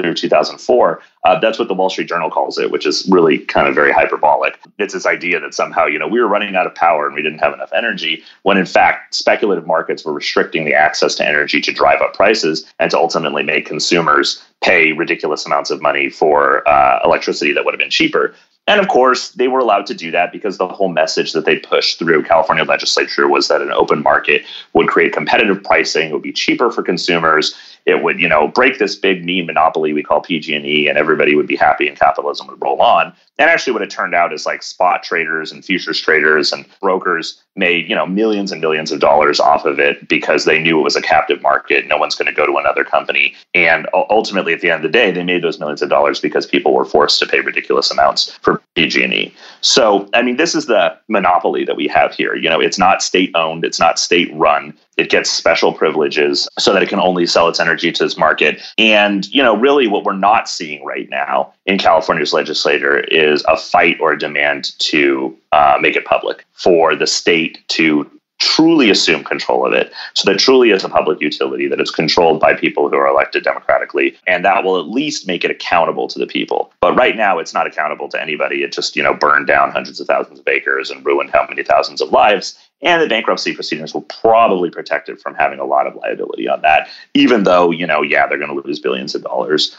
F: 2004. That's what the Wall Street Journal calls it, which is really kind of very hyperbolic. It's this idea that somehow, we were running out of power and we didn't have enough energy, when in fact, speculative markets were restricting the access to energy to drive up prices and to ultimately make consumers pay ridiculous amounts of money for electricity that would have been cheaper. And of course, they were allowed to do that because the whole message that they pushed through California legislature was that an open market would create competitive pricing, it would be cheaper for consumers, it would, break this big mean monopoly we call PG&E, and everybody would be happy and capitalism would roll on. And actually what it turned out is like spot traders and futures traders and brokers made, millions and millions of dollars off of it because they knew it was a captive market. No one's going to go to another company. And ultimately, at the end of the day, they made those millions of dollars because people were forced to pay ridiculous amounts for PG&E. So, I mean, this is the monopoly that we have here. It's not state-owned. It's not state-run. It gets special privileges so that it can only sell its energy to its market. And, really what we're not seeing right now in California's legislature is a fight or a demand to make it public, for the state to truly assume control of it, so that truly is a public utility, that it's controlled by people who are elected democratically, and that will at least make it accountable to the people. But right now, it's not accountable to anybody. It just, burned down hundreds of thousands of acres and ruined how many thousands of lives. And the bankruptcy proceedings will probably protect it from having a lot of liability on that, even though, they're going to lose billions of dollars.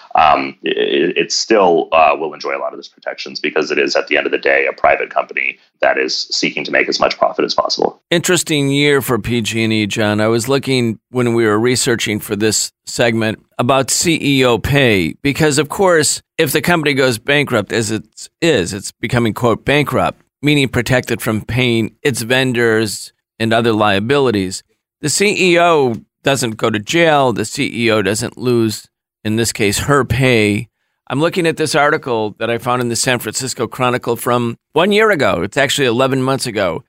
F: It still will enjoy a lot of those protections because it is, at the end of the day, a private company that is seeking to make as much profit as possible.
B: Interesting year for PG&E, John. I was looking when we were researching for this segment about CEO pay, because, of course, if the company goes bankrupt, as it's becoming, quote, bankrupt, meaning protected from paying its vendors and other liabilities. The CEO doesn't go to jail. The CEO doesn't lose, in this case, her pay. I'm looking at this article that I found in the San Francisco Chronicle from 1 year ago. It's actually 11 months ago.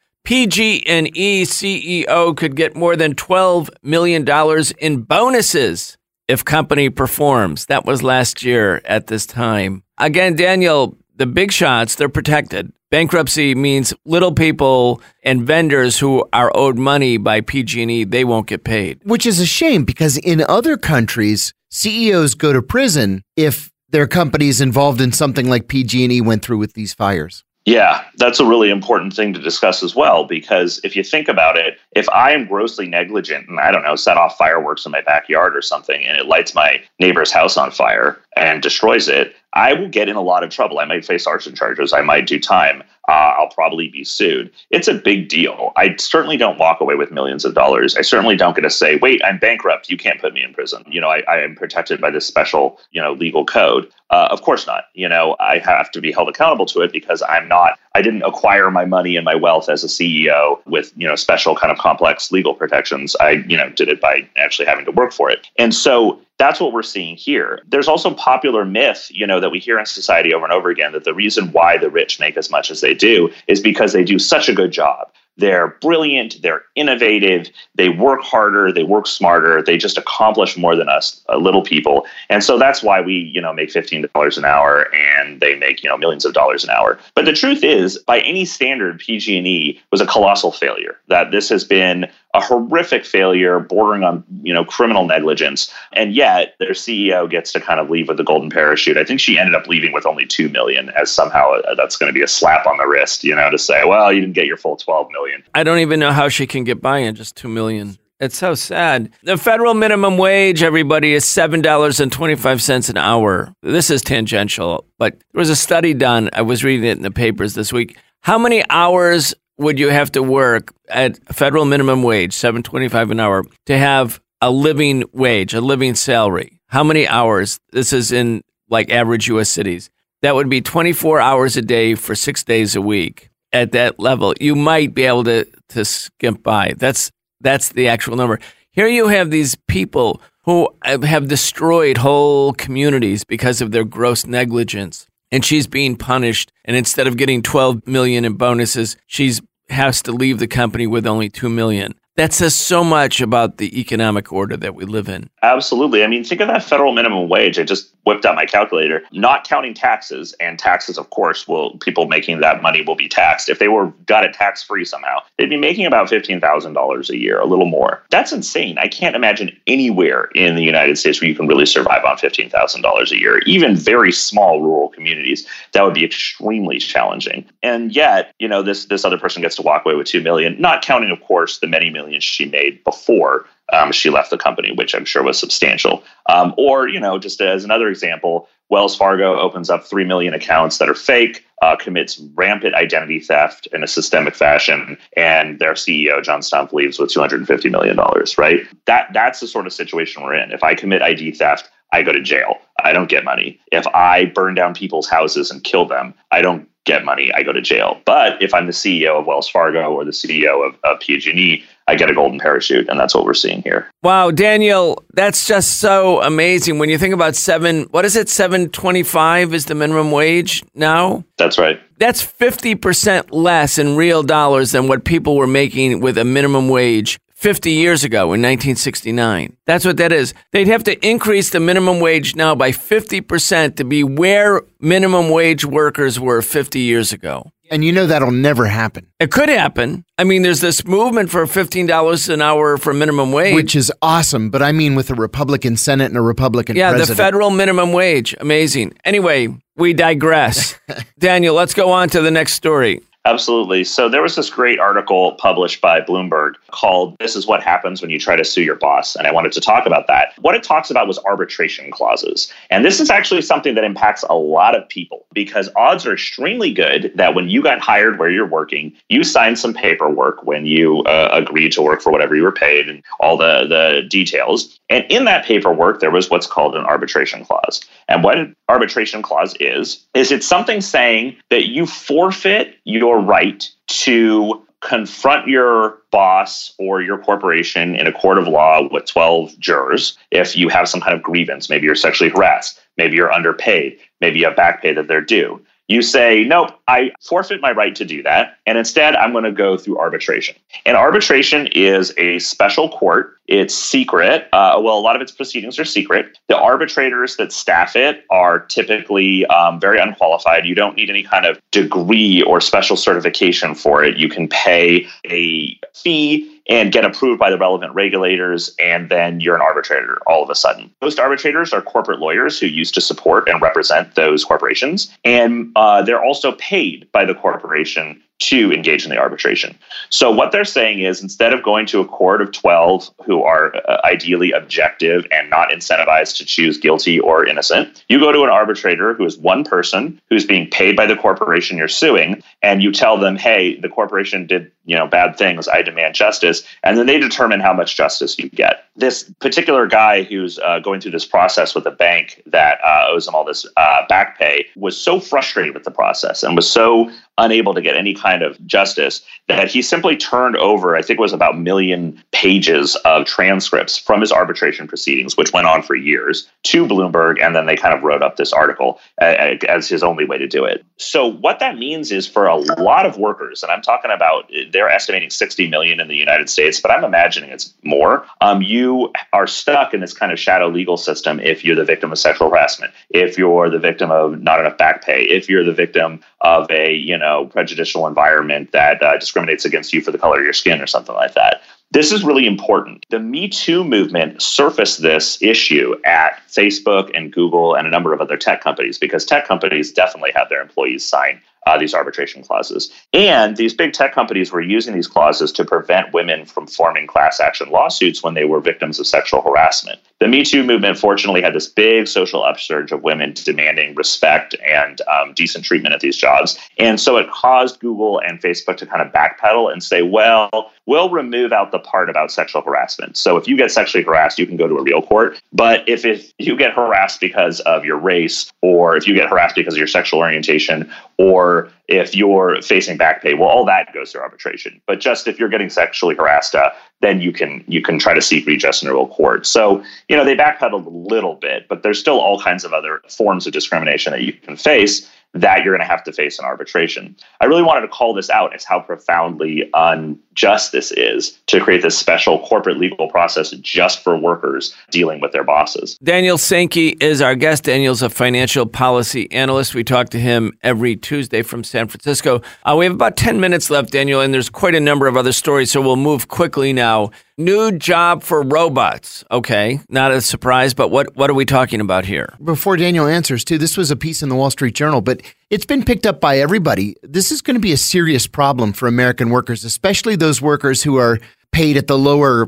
B: PG&E CEO could get more than $12 million in bonuses if company performs. That was last year at this time. Again, Daniel, the big shots, they're protected. Bankruptcy means little people and vendors who are owed money by PG&E, they won't get paid.
C: Which is a shame, because in other countries, CEOs go to prison if their companies involved in something like PG&E went through with these fires.
F: Yeah, that's a really important thing to discuss as well, because if you think about it, if I am grossly negligent and, I don't know, set off fireworks in my backyard or something and it lights my neighbor's house on fire and destroys it, I will get in a lot of trouble. I might face arson charges. I might do time. I'll probably be sued. It's a big deal. I certainly don't walk away with millions of dollars. I certainly don't get to say, wait, I'm bankrupt. You can't put me in prison. I am protected by this special, legal code. Of course not. I have to be held accountable to it because I didn't acquire my money and my wealth as a CEO with, special kind of complex legal protections. I, did it by actually having to work for it. And so that's what we're seeing here. There's also popular myth, that we hear in society over and over again, that the reason why the rich make as much as they do is because they do such a good job. They're brilliant, they're innovative, they work harder, they work smarter, they just accomplish more than us little people. And so that's why we, make $15 an hour and they make, millions of dollars an hour. But the truth is, by any standard, PG&E was a colossal failure. That this has been a horrific failure bordering on, criminal negligence. And yet their CEO gets to kind of leave with the golden parachute. I think she ended up leaving with only $2 million, as somehow that's going to be a slap on the wrist, to say, well, you didn't get your full $12 million.
B: I don't even know how she can get by on just $2 million. It's so sad. The federal minimum wage, everybody, is $7.25 an hour. This is tangential, but there was a study done. I was reading it in the papers this week. How many hours would you have to work at federal minimum wage, $7.25 an hour, to have a living wage, a living salary? How many hours? This is in average U.S. cities. That would be 24 hours a day for 6 days a week. At that level, you might be able to skimp by. That's the actual number. Here you have these people who have destroyed whole communities because of their gross negligence. And she's being punished. And instead of getting $12 million in bonuses, she has to leave the company with only $2 million. That says so much about the economic order that we live in.
F: Absolutely. I mean, think of that federal minimum wage. I just whipped out my calculator, not counting taxes. And taxes, of course, people making that money will be taxed. If they got it tax-free somehow, they'd be making about $15,000 a year, a little more. That's insane. I can't imagine anywhere in the United States where you can really survive on $15,000 a year. Even very small rural communities, that would be extremely challenging. And yet, this other person gets to walk away with $2 million, not counting, of course, the many millions she made before she left the company, which I'm sure was substantial. Or, just as another example, Wells Fargo opens up 3 million accounts that are fake, commits rampant identity theft in a systemic fashion, and their CEO, John Stumpf, leaves with $250 million, right? That's the sort of situation we're in. If I commit ID theft, I go to jail. I don't get money. If I burn down people's houses and kill them, I don't get money. I go to jail. But if I'm the CEO of Wells Fargo or the CEO of PG&E, I get a golden parachute, and that's what we're seeing here.
B: Wow, Daniel, that's just so amazing. When you think about $7.25 is the minimum wage now?
F: That's right.
B: That's 50% less in real dollars than what people were making with a minimum wage 50 years ago in 1969. That's what that is. They'd have to increase the minimum wage now by 50% to be where minimum wage workers were 50 years ago.
C: And that'll never happen.
B: It could happen. I mean, there's this movement for $15 an hour for minimum wage.
C: Which is awesome, but I mean with a Republican Senate and a Republican president.
B: The federal minimum wage. Amazing. Anyway, we digress. Daniel, let's go on to the next story.
F: Absolutely. So there was this great article published by Bloomberg called "This is What Happens When You Try to Sue Your Boss." And I wanted to talk about that. What it talks about was arbitration clauses. And this is actually something that impacts a lot of people because odds are extremely good that when you got hired where you're working, you signed some paperwork when you agreed to work for whatever you were paid and all the details. And in that paperwork, there was what's called an arbitration clause. And what an arbitration clause is it's something saying that you forfeit your right to confront your boss or your corporation in a court of law with 12 jurors if you have some kind of grievance. Maybe you're sexually harassed. Maybe you're underpaid. Maybe you have back pay that they're due. You say, nope, I forfeit my right to do that. And instead, I'm going to go through arbitration. And arbitration is a special court. It's secret. A lot of its proceedings are secret. The arbitrators that staff it are typically very unqualified. You don't need any kind of degree or special certification for it. You can pay a fee and get approved by the relevant regulators, and then you're an arbitrator all of a sudden. Most arbitrators are corporate lawyers who used to support and represent those corporations, and they're also paid by the corporation to engage in the arbitration. So what they're saying is instead of going to a court of 12 who are ideally objective and not incentivized to choose guilty or innocent, you go to an arbitrator who is one person who's being paid by the corporation you're suing, and you tell them, hey, the corporation did bad things, I demand justice, and then they determine how much justice you get. This particular guy who's going through this process with a bank that owes him all this back pay was so frustrated with the process and was so unable to get any kind kind of justice that he simply turned over, I think it was about 1 million pages of transcripts from his arbitration proceedings, which went on for years, to Bloomberg. And then they kind of wrote up this article as his only way to do it. So what that means is for a lot of workers, and I'm talking about, they're estimating 60 million in the United States, but I'm imagining it's more. You are stuck in this kind of shadow legal system if you're the victim of sexual harassment, if you're the victim of not enough back pay, if you're the victim of a, prejudicial environment that discriminates against you for the color of your skin or something like that. This is really important. The Me Too movement surfaced this issue at Facebook and Google and a number of other tech companies, because tech companies definitely have their employees sign these arbitration clauses. And these big tech companies were using these clauses to prevent women from forming class action lawsuits when they were victims of sexual harassment. The Me Too movement fortunately had this big social upsurge of women demanding respect and decent treatment at these jobs. And so it caused Google and Facebook to kind of backpedal and say, well, we'll remove out the part about sexual harassment. So if you get sexually harassed, you can go to a real court. But if you get harassed because of your race, or if you get harassed because of your sexual orientation, or if you're facing back pay, well, all that goes through arbitration. But just if you're getting sexually harassed, then you can try to seek redress in a real court. So, they backpedaled a little bit, but there's still all kinds of other forms of discrimination that you can face that you're going to have to face in arbitration. I really wanted to call this out as how profoundly unjust this is to create this special corporate legal process just for workers dealing with their bosses.
B: Daniel Sankey is our guest. Daniel's a financial policy analyst. We talk to him every Tuesday from San Francisco. We have about 10 minutes left, Daniel, and there's quite a number of other stories, so we'll move quickly now. New job for robots. Okay, not a surprise, but what are we talking about here?
C: Before Daniel answers, too, this was a piece in the Wall Street Journal, but it's been picked up by everybody. This is going to be a serious problem for American workers, especially those workers who are paid at the lower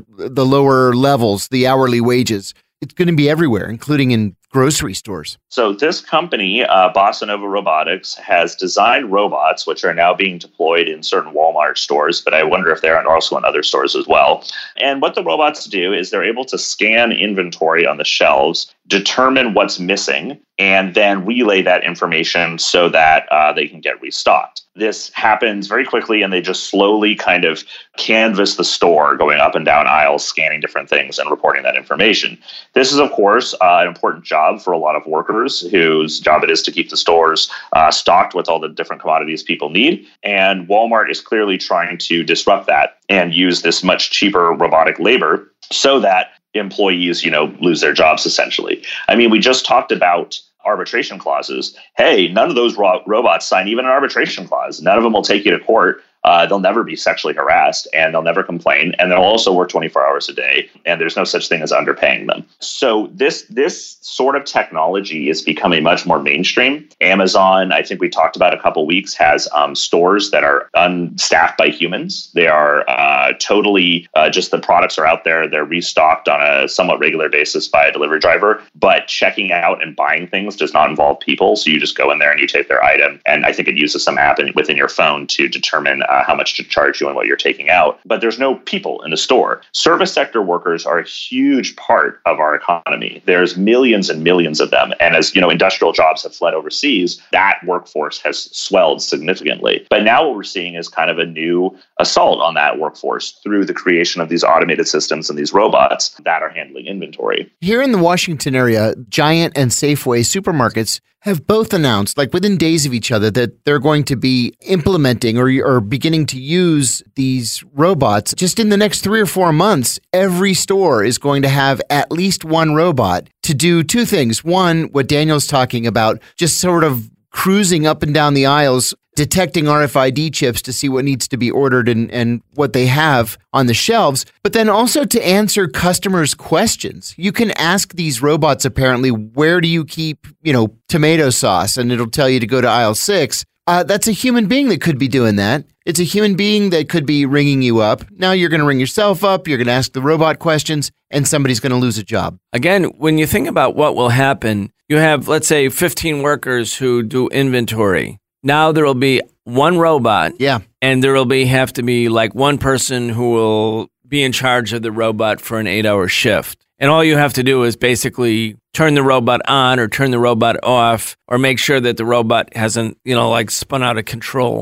C: levels, the hourly wages. It's going to be everywhere, including in grocery stores.
F: So this company, Bossa Nova Robotics, has designed robots, which are now being deployed in certain Walmart stores, but I wonder if they're also in other stores as well. And what the robots do is they're able to scan inventory on the shelves, determine what's missing, and then relay that information so that they can get restocked. This happens very quickly, and they just slowly kind of canvass the store, going up and down aisles, scanning different things and reporting that information. This is, of course, an important job for a lot of workers whose job it is to keep the stores stocked with all the different commodities people need. And Walmart is clearly trying to disrupt that and use this much cheaper robotic labor so that employees, lose their jobs, essentially. I mean, we just talked about arbitration clauses. Hey, none of those robots sign even an arbitration clause. None of them will take you to court. They'll never be sexually harassed, and they'll never complain, and they'll also work 24 hours a day, and there's no such thing as underpaying them. So this sort of technology is becoming much more mainstream. Amazon, I think we talked about a couple weeks, has stores that are unstaffed by humans. They are totally just the products are out there. They're restocked on a somewhat regular basis by a delivery driver, but checking out and buying things does not involve people. So you just go in there and you take their item, and I think it uses some app within your phone to determine how much to charge you and what you're taking out. But there's no people in the store. Service sector workers are a huge part of our economy. There's millions and millions of them. And as industrial jobs have fled overseas, that workforce has swelled significantly. But now what we're seeing is kind of a new assault on that workforce through the creation of these automated systems and these robots that are handling inventory.
C: Here in the Washington area, Giant and Safeway supermarkets have both announced, like within days of each other, that they're going to be implementing or beginning to use these robots. Just in the next 3 or 4 months, every store is going to have at least one robot to do two things. One, what Daniel's talking about, just sort of cruising up and down the aisles, detecting RFID chips to see what needs to be ordered and what they have on the shelves, but then also to answer customers' questions. You can ask these robots, apparently, where do you keep, tomato sauce? And it'll tell you to go to aisle 6. That's a human being that could be doing that. It's a human being that could be ringing you up. Now you're going to ring yourself up, you're going to ask the robot questions, and somebody's going to lose a job.
B: Again, when you think about what will happen, you have, let's say, 15 workers who do inventory. Now there will be one robot, and there will have to be like one person who will be in charge of the robot for an 8-hour shift. And all you have to do is basically turn the robot on or turn the robot off or make sure that the robot hasn't, spun out of control.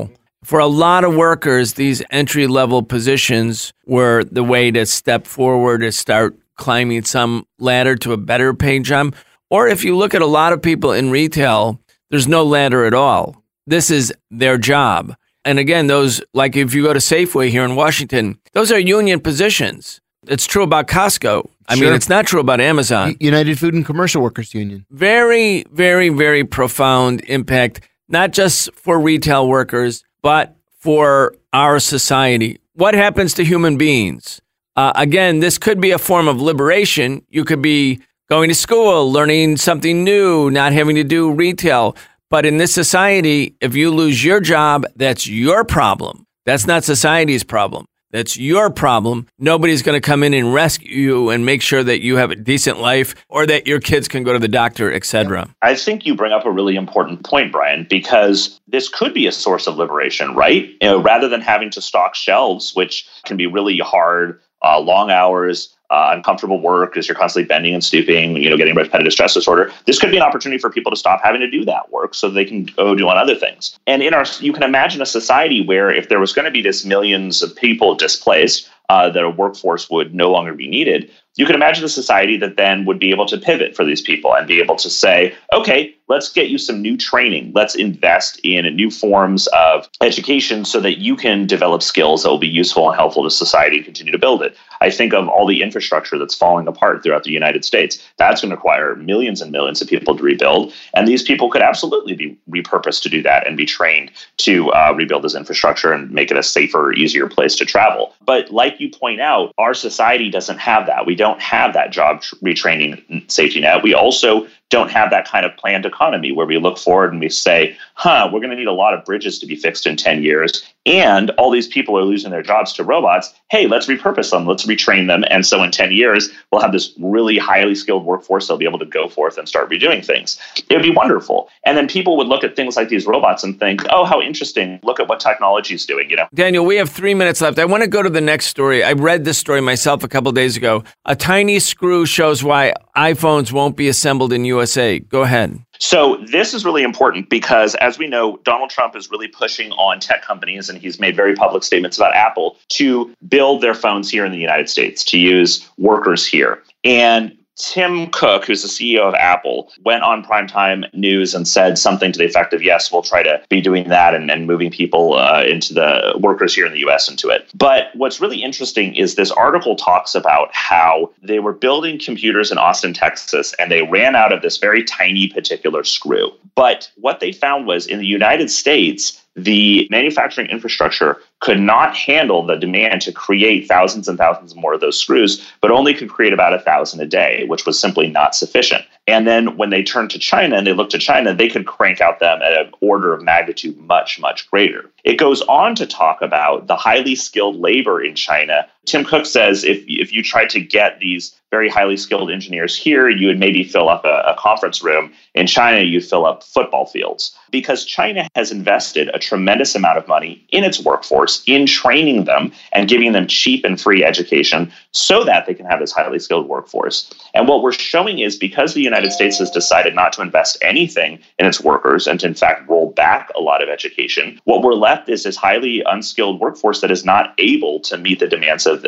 B: For a lot of workers, these entry-level positions were the way to step forward, to start climbing some ladder to a better paying job. Or if you look at a lot of people in retail, there's no ladder at all. This is their job. And again, those, like if you go to Safeway here in Washington, those are union positions. It's true about Costco. I mean, it's not true about Amazon.
C: United Food and Commercial Workers Union.
B: Very, very, very profound impact, not just for retail workers, but for our society. What happens to human beings? Again, this could be a form of liberation. You could be going to school, learning something new, not having to do retail. But in this society, if you lose your job, that's your problem. That's not society's problem. That's your problem. Nobody's going to come in and rescue you and make sure that you have a decent life or that your kids can go to the doctor, etc.
F: I think you bring up a really important point, Brian, because this could be a source of liberation, right? You know, rather than having to stock shelves, which can be really hard, long hours, uncomfortable work as you're constantly bending and stooping, getting repetitive stress disorder. This could be an opportunity for people to stop having to do that work so they can go do on other things. And you can imagine a society where if there was going to be this millions of people displaced, that a workforce would no longer be needed. You can imagine a society that then would be able to pivot for these people and be able to say, okay, let's get you some new training. Let's invest in new forms of education so that you can develop skills that will be useful and helpful to society and continue to build it. I think of all the infrastructure that's falling apart throughout the United States. That's going to require millions and millions of people to rebuild. And these people could absolutely be repurposed to do that and be trained to rebuild this infrastructure and make it a safer, easier place to travel. But like you point out, our society doesn't have that. We don't have that job retraining safety net. We also don't have that kind of planned economy where we look forward and we say, we're going to need a lot of bridges to be fixed in 10 years. And all these people are losing their jobs to robots. Hey, let's repurpose them. Let's retrain them. And so in 10 years, we'll have this really highly skilled workforce that'll be able to go forth and start redoing things. It would be wonderful. And then people would look at things like these robots and think, oh, how interesting. Look at what technology is doing,
B: Daniel, we have 3 minutes left. I want to go to the next story. I read this story myself a couple of days ago. A tiny screw shows why iPhones won't be assembled in USA. Go ahead.
F: So this is really important because, as we know, Donald Trump is really pushing on tech companies, and he's made very public statements about Apple to build their phones here in the United States, to use workers here. And Tim Cook, who's the CEO of Apple, went on primetime news and said something to the effect of, yes, we'll try to be doing that and moving people into the workers here in the U.S. into it. But what's really interesting is this article talks about how they were building computers in Austin, Texas, and they ran out of this very tiny particular screw. But what they found was in the United States, the manufacturing infrastructure could not handle the demand to create thousands and thousands more of those screws, but only could create about 1,000 a day, which was simply not sufficient. And then when they turned to China and they looked to China, they could crank out them at an order of magnitude much, much greater. It goes on to talk about the highly skilled labor in China. Tim Cook says if you tried to get these very highly skilled engineers here, you would maybe fill up a conference room. In China, you'd fill up football fields. Because China has invested a tremendous amount of money in its workforce, in training them and giving them cheap and free education so that they can have this highly skilled workforce. And what we're showing is because the United States has decided not to invest anything in its workers and to, in fact, roll back a lot of education, what we're left is this highly unskilled workforce that is not able to meet the demands of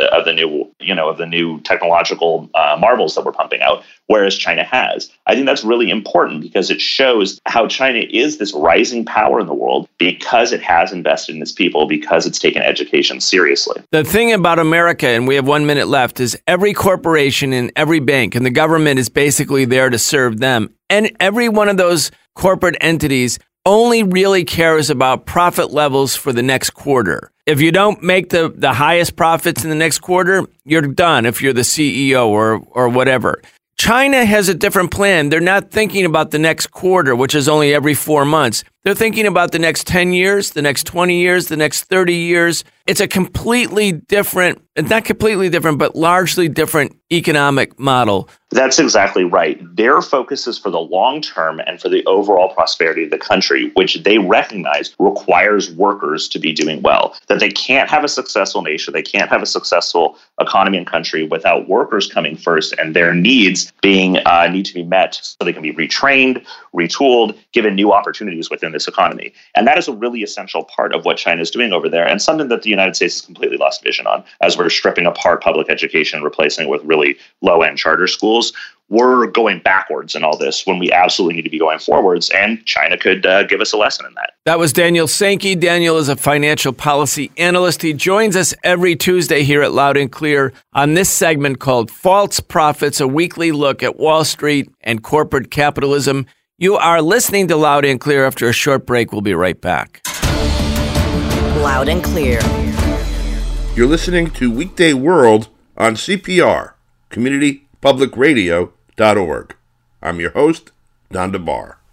F: the new technological marvels that we're pumping out, whereas China has. I think that's really important because it shows how China is this rising power in the world because it has invested in its people, because it's taken education seriously.
B: The thing about America, and we have 1 minute left, is every corporation and every bank and the government is basically there to serve them. And every one of those corporate entities only really cares about profit levels for the next quarter. If you don't make the highest profits in the next quarter, you're done if you're the CEO or whatever. China has a different plan. They're not thinking about the next quarter, which is only every 4 months. They're thinking about the next 10 years, the next 20 years, the next 30 years. It's a completely different, not completely different, but largely different economic model.
F: That's exactly right. Their focus is for the long term and for the overall prosperity of the country, which they recognize requires workers to be doing well. That they can't have a successful nation, they can't have a successful economy and country without workers coming first and their needs need to be met so they can be retrained, retooled, given new opportunities within this economy. And that is a really essential part of what China is doing over there, and something that the United States has completely lost vision on as we're stripping apart public education, replacing it with really low-end charter schools. We're going backwards in all this when we absolutely need to be going forwards, and China could give us a lesson in that.
B: That was Daniel Sankey. Daniel is a financial policy analyst. He joins us every Tuesday here at Loud and Clear on this segment called False Profits, a weekly look at Wall Street and corporate capitalism. You are listening to Loud and Clear. After a short break, we'll be right back.
A: Loud and Clear.
E: You're listening to Weekday World on CPR, CommunityPublicRadio.org. I'm your host, Don DeBar.